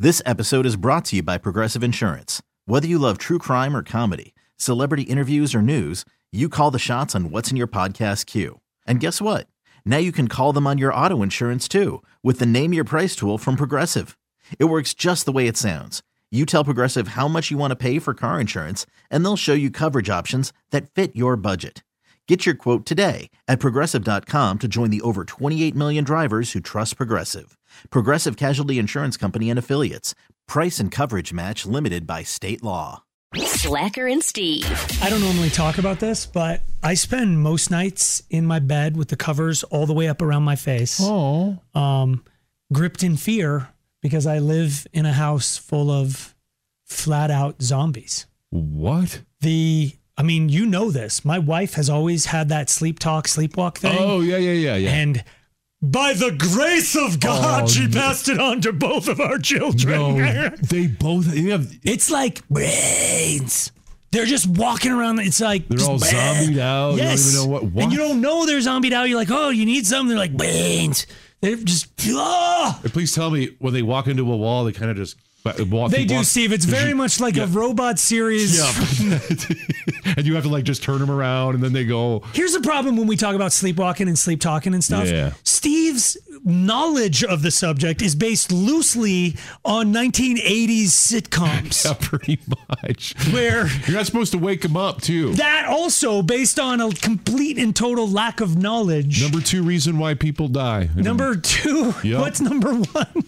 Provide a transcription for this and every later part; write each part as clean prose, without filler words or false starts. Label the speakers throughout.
Speaker 1: This episode is brought to you by Progressive Insurance. Whether you love true crime or comedy, celebrity interviews or news, you call the shots on what's in your podcast queue. And guess what? Now you can call them on your auto insurance too with the Name Your Price tool from Progressive. It works just the way it sounds. You tell Progressive how much you want to pay for car insurance, and they'll show you coverage options that fit your budget. Get your quote today at Progressive.com to join the over 28 million drivers who trust Progressive. Progressive Casualty Insurance Company and Affiliates. Price and coverage match limited by state law.
Speaker 2: Slacker and Steve.
Speaker 3: I don't normally talk about this, but I spend most nights in my bed with the covers all the way up around my face. Gripped in fear because I live in a house full of flat out zombies.
Speaker 4: What?
Speaker 3: I mean, you know this. My wife has always had that sleepwalk thing.
Speaker 4: Oh, yeah.
Speaker 3: And by the grace of God, she passed it on to both of our children.
Speaker 4: No, they both.
Speaker 3: It's like brains. They're just walking around. It's like
Speaker 4: they're all zombied out.
Speaker 3: Yes.
Speaker 4: You don't even know what.
Speaker 3: And you don't know they're zombied out. You're like, oh, you need something. They're like brains. They're just.
Speaker 4: Please tell me when they walk into a wall, they kind of just.
Speaker 3: They do, Steve. It's very much like a robot series.
Speaker 4: Yeah. And you have to like just turn them around and then they go.
Speaker 3: Here's the problem when we talk about sleepwalking and sleep talking and stuff.
Speaker 4: Yeah.
Speaker 3: Steve's knowledge of the subject is based loosely on 1980s sitcoms.
Speaker 4: Yeah, pretty much.
Speaker 3: Where
Speaker 4: you're not supposed to wake them up too.
Speaker 3: That also based on a complete and total lack of knowledge.
Speaker 4: Number 2 reason why people die.
Speaker 3: Number 2? Yep. What's number 1?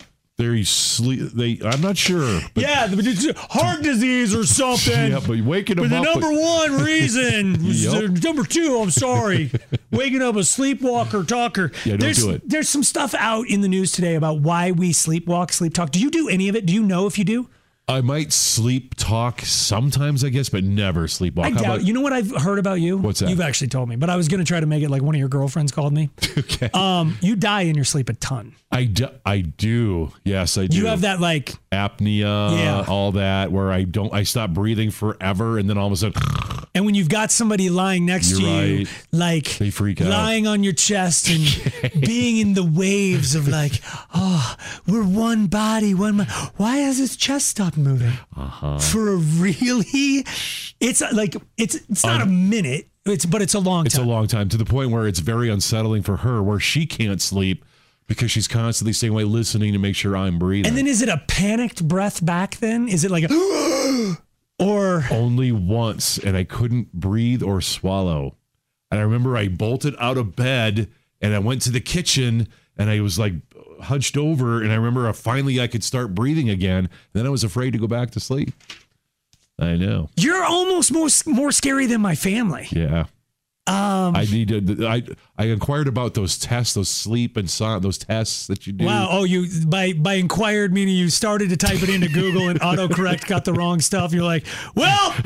Speaker 4: I'm not sure.
Speaker 3: Yeah, heart disease or something.
Speaker 4: Yeah, but waking them
Speaker 3: up. But the
Speaker 4: number
Speaker 3: one reason, number 2, I'm sorry, waking up a sleepwalker talker.
Speaker 4: Yeah, don't do it.
Speaker 3: There's some stuff out in the news today about why we sleep talk. Do you do any of it? Do you know if you do?
Speaker 4: I might sleep talk sometimes, I guess, but never sleepwalk.
Speaker 3: I doubt. You know what I've heard about you?
Speaker 4: What's that?
Speaker 3: You've actually told me, but I was going to try to make it like one of your girlfriends called me.
Speaker 4: Okay.
Speaker 3: You die in your sleep a ton.
Speaker 4: I do. Yes, I do.
Speaker 3: You have that like
Speaker 4: apnea, all that, where I stop breathing forever, and then all of a sudden.
Speaker 3: And when you've got somebody lying next to you, like
Speaker 4: they freak out,
Speaker 3: lying on your chest and being in the waves of like, oh, we're one body, one mind. Why has his chest stopped moving? For a really, it's like it's not a minute. But it's a long time.
Speaker 4: It's a long time, to the point where it's very unsettling for her, where she can't sleep because she's constantly staying away, listening to make sure I'm breathing.
Speaker 3: And then is it a panicked breath back then? Is it like a or
Speaker 4: only once, and I couldn't breathe or swallow. And I remember I bolted out of bed and I went to the kitchen and I was like hunched over, and I remember finally I could start breathing again. And then I was afraid to go back to sleep. I know.
Speaker 3: You're almost more scary than my family.
Speaker 4: Yeah. I inquired about those tests, those sleep and those tests that you do.
Speaker 3: Wow. Oh, you by inquired meaning you started to type it into Google and autocorrect got the wrong stuff. You're like, well,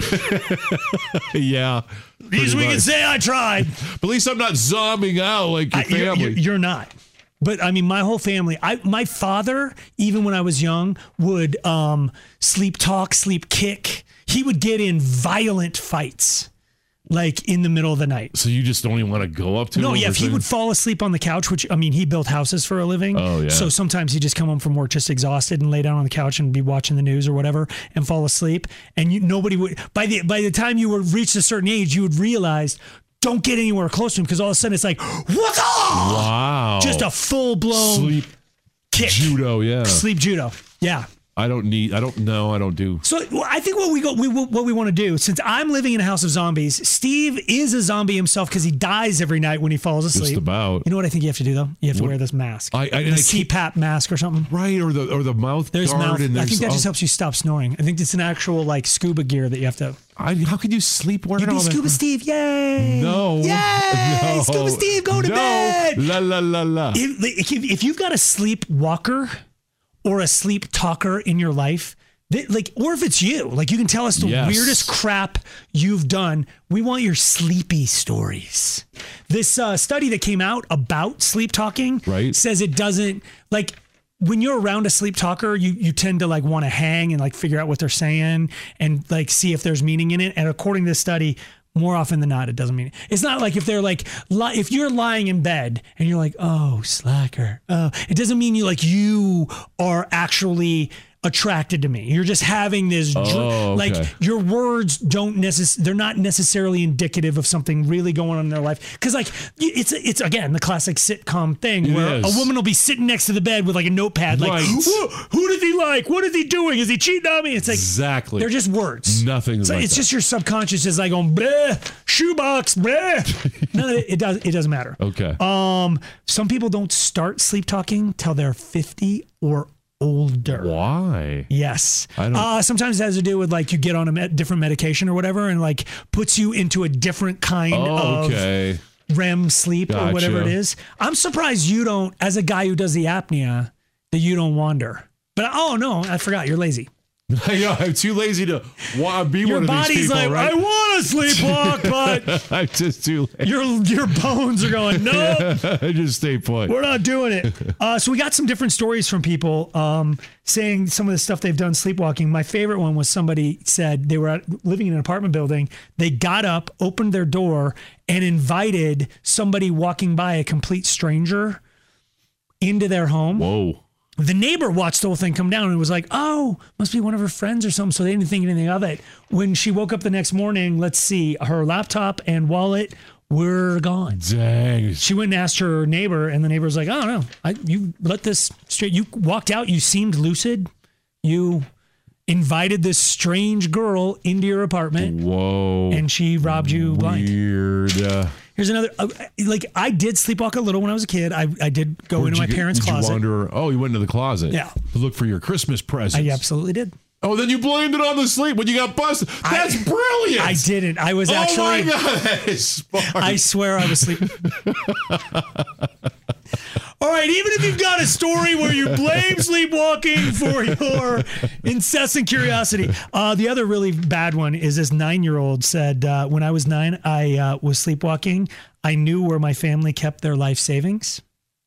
Speaker 4: yeah.
Speaker 3: At least we can say I tried.
Speaker 4: But at least I'm not zombing out like your family.
Speaker 3: You're not. But I mean, my whole family, my father, even when I was young, would sleep talk, sleep kick. He would get in violent fights. Like in the middle of the night.
Speaker 4: So you just don't even want to go up to him?
Speaker 3: No, yeah. If he would fall asleep on the couch, which, I mean, he built houses for a living.
Speaker 4: Oh, yeah.
Speaker 3: So sometimes he'd just come home from work just exhausted and lay down on the couch and be watching the news or whatever and fall asleep. And nobody would, by the time you were reached a certain age, you would realize, don't get anywhere close to him, because all of a sudden it's like, what's up?
Speaker 4: Wow.
Speaker 3: Just a full-blown
Speaker 4: sleep
Speaker 3: kick.
Speaker 4: Judo, yeah.
Speaker 3: Sleep judo, yeah.
Speaker 4: I don't do.
Speaker 3: So I think what we want to do, since I'm living in a house of zombies, Steve is a zombie himself because he dies every night when he falls asleep.
Speaker 4: Just about.
Speaker 3: You know what I think you have to do though? You have to wear this mask, the CPAP mask or something.
Speaker 4: Right, or the mouth
Speaker 3: there's
Speaker 4: guard.
Speaker 3: Mouth.
Speaker 4: And
Speaker 3: I think that just helps you stop snoring. I think it's an actual like scuba gear that you have to.
Speaker 4: How could you sleep wearing all that?
Speaker 3: Scuba Steve, yay!
Speaker 4: No.
Speaker 3: Yay!
Speaker 4: No.
Speaker 3: Scuba Steve, go to bed!
Speaker 4: La la la la.
Speaker 3: If you've got a sleepwalker or a sleep talker in your life, or if it's you, like you can tell us the weirdest crap you've done. We want your sleepy stories. This study that came out about sleep talking says it doesn't, like, when you're around a sleep talker, you tend to like want to hang and like figure out what they're saying and like see if there's meaning in it. And according to this study, more often than not, it doesn't mean it. It's not like if they're like, if you're lying in bed and you're like, oh, slacker. It doesn't mean you are actually attracted to me. You're just having this, like your words they're not necessarily indicative of something really going on in their life. Because like it's again the classic sitcom thing where a woman will be sitting next to the bed with like a notepad, like who does he like? What is he doing? Is he cheating on me? It's like
Speaker 4: exactly.
Speaker 3: They're just words.
Speaker 4: Nothing.
Speaker 3: So
Speaker 4: like
Speaker 3: it's
Speaker 4: that.
Speaker 3: just your subconscious is like going bleh, shoebox bleh. No, it doesn't matter.
Speaker 4: Okay.
Speaker 3: Some people don't start sleep talking till they're 50 or older.
Speaker 4: Why?
Speaker 3: Yes.
Speaker 4: I don't.
Speaker 3: Sometimes it has to do with like you get on a different medication or whatever, and like puts you into a different kind of REM sleep or whatever it is. I'm surprised you don't, as a guy who does the apnea, that you don't wander. But no, I forgot. You're lazy.
Speaker 4: Yeah, I'm too lazy to be one of these people.
Speaker 3: Your body's like,
Speaker 4: right?
Speaker 3: I want to sleepwalk, but
Speaker 4: I'm just too lazy.
Speaker 3: Your bones are going, nope.
Speaker 4: I just stay put.
Speaker 3: We're not doing it. So we got some different stories from people saying some of the stuff they've done sleepwalking. My favorite one was somebody said they were living in an apartment building. They got up, opened their door, and invited somebody walking by, a complete stranger, into their home.
Speaker 4: Whoa.
Speaker 3: The neighbor watched the whole thing come down and was like, oh, must be one of her friends or something. So they didn't think anything of it. When she woke up the next morning, let's see, her laptop and wallet were gone.
Speaker 4: Dang.
Speaker 3: She went and asked her neighbor, and the neighbor was like, I don't know. You let this straight. You walked out. You seemed lucid. You invited this strange girl into your apartment.
Speaker 4: Whoa.
Speaker 3: And she robbed you blind.
Speaker 4: Weird.
Speaker 3: Here's another, I did sleepwalk a little when I was a kid. I did go into my parents' closet.
Speaker 4: You went into the closet.
Speaker 3: Yeah.
Speaker 4: To look for your Christmas presents.
Speaker 3: I absolutely did.
Speaker 4: Oh, then you blamed it on the sleep when you got busted. That's brilliant.
Speaker 3: I didn't. I was actually.
Speaker 4: Oh my God, that is smart.
Speaker 3: I swear I was sleeping. All right, even if you've got a story where you blame sleepwalking for your incessant curiosity. The other really bad one is this 9-year-old said, when I was 9, I was sleepwalking. I knew where my family kept their life savings.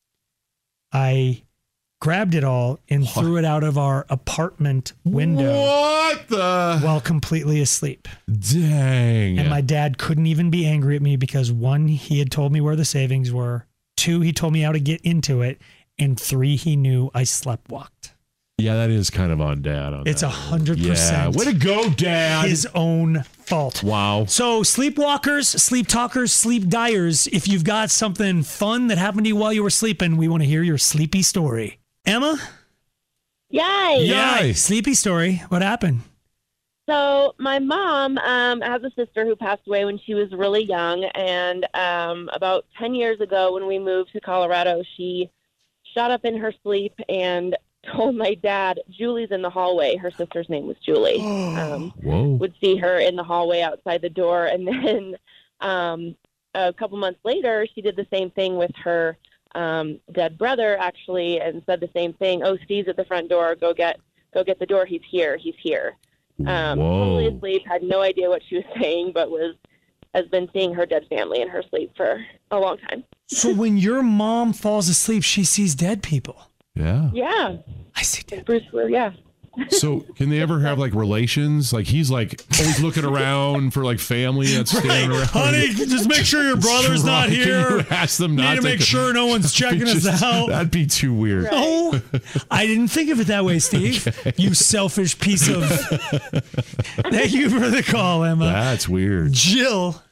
Speaker 3: I grabbed it all and threw it out of our apartment window.
Speaker 4: What the?
Speaker 3: While completely asleep.
Speaker 4: Dang.
Speaker 3: And my dad couldn't even be angry at me because 1, he had told me where the savings were. 2, he told me how to get into it. And 3, he knew I sleptwalked.
Speaker 4: Yeah, that is kind of on Dad.
Speaker 3: It's 100%.
Speaker 4: Yeah. Way to go, Dad.
Speaker 3: His own fault.
Speaker 4: Wow.
Speaker 3: So sleepwalkers, sleep talkers, sleep dyers, if you've got something fun that happened to you while you were sleeping, we want to hear your sleepy story. Emma?
Speaker 5: Yay.
Speaker 3: Yay. Sleepy story. What happened?
Speaker 5: So my mom has a sister who passed away when she was really young. And about 10 years ago when we moved to Colorado, she shot up in her sleep and told my dad, Julie's in the hallway. Her sister's name was Julie. Would see her in the hallway outside the door. And then a couple months later, she did the same thing with her dead brother, actually, and said the same thing. Oh, Steve's at the front door. Go get the door. He's here. Totally asleep, had no idea what she was saying, but has been seeing her dead family in her sleep for a long time.
Speaker 3: So when your mom falls asleep, she sees dead people.
Speaker 4: Yeah.
Speaker 5: Yeah.
Speaker 3: I see dead.
Speaker 5: Bruce, yeah.
Speaker 4: So can they ever have like relations? Like he's like always looking around for like family that's standing around.
Speaker 3: Honey, just make sure your brother's not here.
Speaker 4: Can you ask them not
Speaker 3: to make sure no one's checking us out.
Speaker 4: That'd be too weird.
Speaker 5: Right.
Speaker 3: Oh, I didn't think of it that way, Steve. Okay. You selfish piece of. Thank you for the call, Emma.
Speaker 4: That's weird.
Speaker 3: Jill.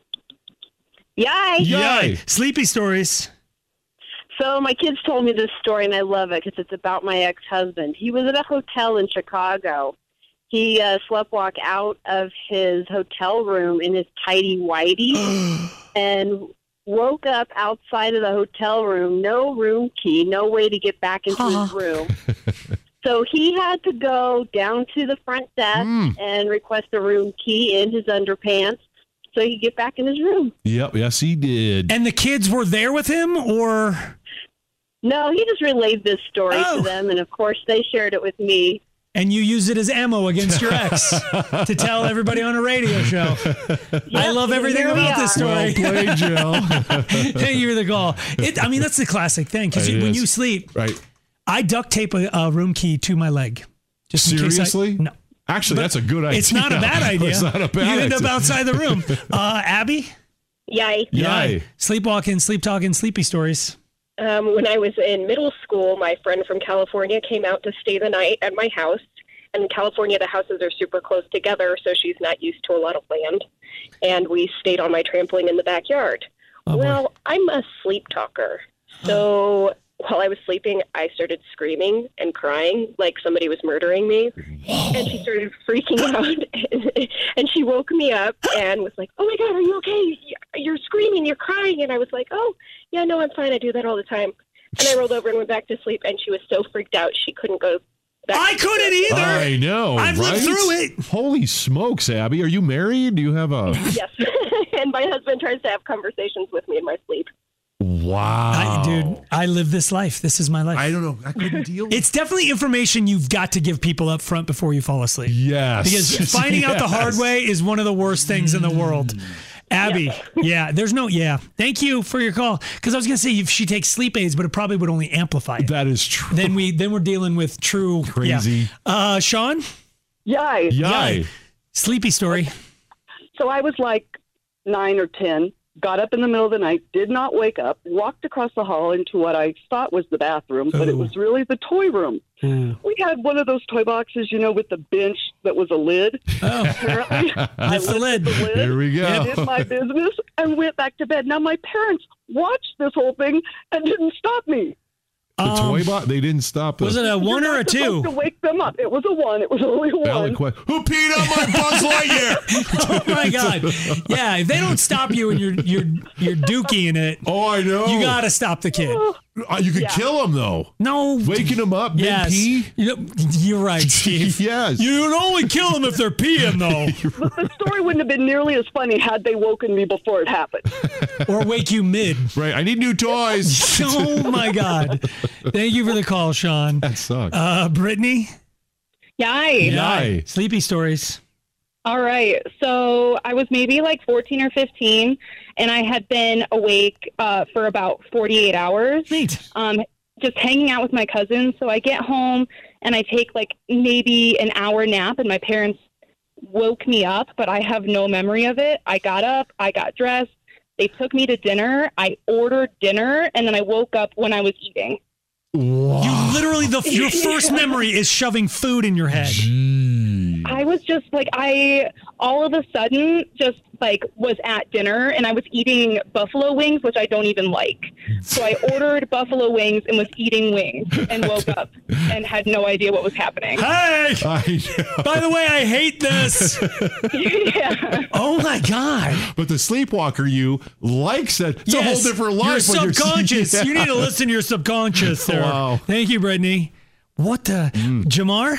Speaker 5: Yay.
Speaker 3: Sleepy stories.
Speaker 6: So my kids told me this story, and I love it because it's about my ex-husband. He was at a hotel in Chicago. He sleptwalked out of his hotel room in his tighty-whitey and woke up outside of the hotel room, no room key, no way to get back into his room. So he had to go down to the front desk and request a room key in his underpants so he could get back in his room.
Speaker 4: Yep, yes, he did.
Speaker 3: And the kids were there with him, or?
Speaker 6: No, he just relayed this story to them, and of course they shared it with me.
Speaker 3: And you use it as ammo against your ex to tell everybody on a radio show. Yep, I love everything about this story.
Speaker 4: Well played, Jill.
Speaker 3: Thank you for the call. That's the classic thing, because when you sleep,
Speaker 4: right?
Speaker 3: I duct tape a room key to my leg. Just
Speaker 4: seriously?
Speaker 3: No.
Speaker 4: Actually, that's a good idea.
Speaker 3: It's not a bad idea.
Speaker 4: It's not a bad idea.
Speaker 3: You end up outside the room. Abby?
Speaker 5: Yay.
Speaker 3: Sleepwalking, sleep talking, sleepy stories.
Speaker 7: when I was in middle school, my friend from California came out to stay the night at my house. And in California, the houses are super close together, so she's not used to a lot of land. And we stayed on my trampoline in the backyard. Well, I'm a sleep talker. So while I was sleeping, I started screaming and crying like somebody was murdering me. And she started freaking out. And she woke me up and was like, "Oh, my God, are you okay? You're screaming, you're crying." And I was like, "Oh, yeah, no, I'm fine. I do that all the time." And I rolled over and went back to sleep. And she was so freaked out, she couldn't go back.
Speaker 3: I couldn't either.
Speaker 4: I know.
Speaker 3: I've lived through it.
Speaker 4: Holy smokes, Abby. Are you married? Do you have a...
Speaker 7: Yes. And my husband tries to have conversations with me in my sleep.
Speaker 4: Wow.
Speaker 3: Dude, I live this life. This is my life.
Speaker 4: I don't know. I couldn't deal with it.
Speaker 3: It's definitely information you've got to give people up front before you fall asleep.
Speaker 4: Yes.
Speaker 3: Because finding out the hard way is one of the worst things in the world. Abby, Thank you for your call. Because I was going to say if she takes sleep aids, but it probably would only amplify it.
Speaker 4: That is true.
Speaker 3: Then we're dealing with true
Speaker 4: crazy.
Speaker 3: Yeah. Sean?
Speaker 6: Yay.
Speaker 3: Sleepy story.
Speaker 6: So I was like 9 or 10, got up in the middle of the night, did not wake up, walked across the hall into what I thought was the bathroom, but it was really the toy room. We had one of those toy boxes, with the bench that was a lid.
Speaker 3: Oh.
Speaker 6: Apparently, I lifted the lid.
Speaker 4: Here we go.
Speaker 6: Did my business and went back to bed. Now, my parents watched this whole thing and didn't stop me.
Speaker 4: The toy box? They didn't stop.
Speaker 3: Was it a 1 or a 2?
Speaker 6: Supposed to wake them up. It was a 1. It was only a 1.
Speaker 4: Valid question. Who peed on my Buzz Lightyear?
Speaker 3: Oh my God! Yeah, if they don't stop you and you're dookie in it,
Speaker 4: oh, I know.
Speaker 3: you got to stop the kid.
Speaker 4: You could kill him though.
Speaker 3: No,
Speaker 4: waking him up mid-pee.
Speaker 3: You're right, Steve.
Speaker 4: Yes,
Speaker 3: you would only kill them if they're peeing though.
Speaker 6: But the story wouldn't have been nearly as funny had they woken me before it happened,
Speaker 3: or wake you mid.
Speaker 4: Right. I need new toys.
Speaker 3: Oh my God! Thank you for the call, Sean.
Speaker 4: That sucks.
Speaker 3: Brittany.
Speaker 7: Yay.
Speaker 3: Sleepy stories.
Speaker 7: All right. So I was maybe like 14 or 15, and I had been awake for about 48 hours.
Speaker 3: Neat.
Speaker 7: Just hanging out with my cousins. So I get home, and I take like maybe an hour nap, and my parents woke me up, but I have no memory of it. I got up. I got dressed. They took me to dinner. I ordered dinner, and then I woke up when I was eating.
Speaker 4: Wow.
Speaker 3: You literally, your first memory is shoving food in your head.
Speaker 7: I was just like, all of a sudden just like was at dinner and I was eating buffalo wings, which I don't even like. So I ordered buffalo wings and was eating wings and woke up and had no idea what was happening.
Speaker 3: Hey! By the way, I hate this.
Speaker 7: Yeah.
Speaker 3: Oh my God.
Speaker 4: But the sleepwalker likes it. It's a whole different life.
Speaker 3: Your subconscious. You need to listen to your subconscious there.
Speaker 4: Wow.
Speaker 3: Thank you, Brittany. What the? Jamar?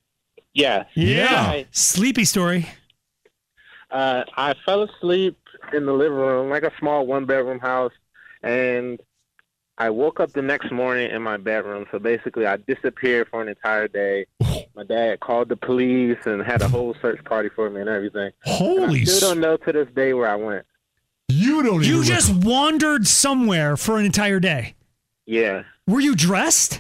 Speaker 8: Yeah.
Speaker 3: Sleepy story.
Speaker 8: I fell asleep in the living room, like a small one-bedroom house, and I woke up the next morning in my bedroom. So basically, I disappeared for an entire day. My dad called the police and had a whole search party for me and everything.
Speaker 4: Holy!
Speaker 8: I still don't know to this day where I went.
Speaker 3: You just wandered somewhere for an entire day.
Speaker 8: Yeah.
Speaker 3: Were you dressed?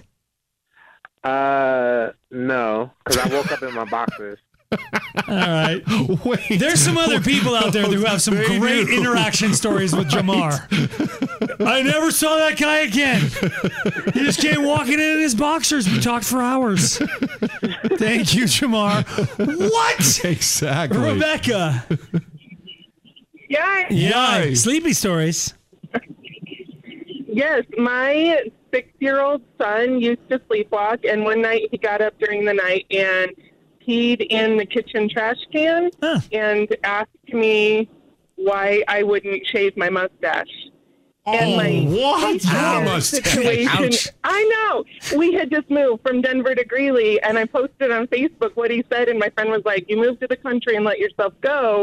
Speaker 8: No, because I woke up in my boxers.
Speaker 3: All right.
Speaker 4: Wait.
Speaker 3: There's some other people out there who have some great interaction stories with Jamar. I never saw that guy again. He just came walking in his boxers. We talked for hours. Thank you, Jamar. What?
Speaker 4: Exactly.
Speaker 3: Rebecca.
Speaker 7: Yeah.
Speaker 3: Sleepy stories.
Speaker 7: Yes, my 6-year-old son used to sleepwalk, and one night he got up during the night and peed in the kitchen trash can and asked me why I wouldn't shave my mustache. And my situation,
Speaker 4: Ouch.
Speaker 7: I know. We had just moved from Denver to Greeley, and I posted on Facebook what he said, and my friend was like, "You moved to the country and let yourself go."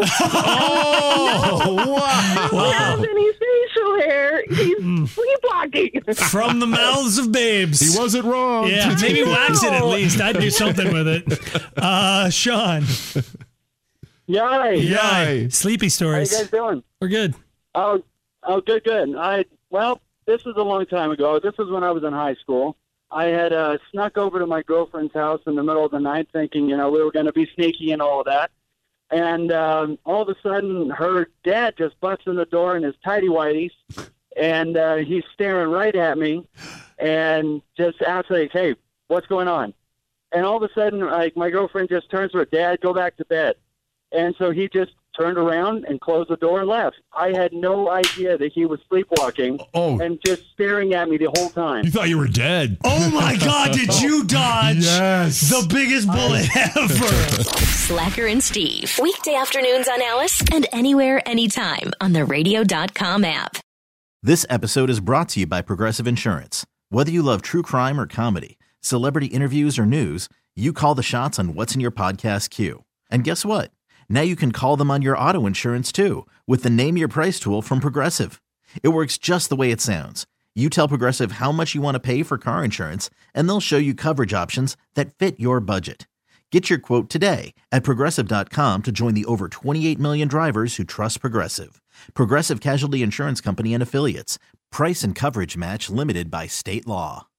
Speaker 4: Wow.
Speaker 7: He doesn't have any facial hair. He's sleepwalking.
Speaker 3: From the mouths of babes.
Speaker 4: He wasn't wrong.
Speaker 3: Yeah, maybe wax it at least. I'd do something with it. Sean.
Speaker 8: Yay.
Speaker 3: Sleepy stories.
Speaker 8: How you guys doing?
Speaker 3: We're good.
Speaker 8: Oh, good. Well, this was a long time ago. This was when I was in high school. I had snuck over to my girlfriend's house in the middle of the night thinking, we were going to be sneaky and all of that. And all of a sudden, her dad just busts in the door in his tighty-whities
Speaker 9: And he's staring right at me and just asks, like, hey, what's going on? And all of a sudden, like, my girlfriend just turns to her, Dad, go back to bed. And so he just turned around and closed the door and left. I had no idea that he was sleepwalking and just staring at me the whole time.
Speaker 4: You thought you were dead.
Speaker 3: Oh, my God. Did you dodge the biggest bullet ever?
Speaker 2: Slacker and Steve. Weekday afternoons on Alice and anywhere, anytime on the radio.com app.
Speaker 1: This episode is brought to you by Progressive Insurance. Whether you love true crime or comedy, celebrity interviews or news, you call the shots on what's in your podcast queue. And guess what? Now you can call them on your auto insurance too with the Name Your Price tool from Progressive. It works just the way it sounds. You tell Progressive how much you want to pay for car insurance, and they'll show you coverage options that fit your budget. Get your quote today at Progressive.com to join the over 28 million drivers who trust Progressive. Progressive Casualty Insurance Company and Affiliates. Price and coverage match limited by state law.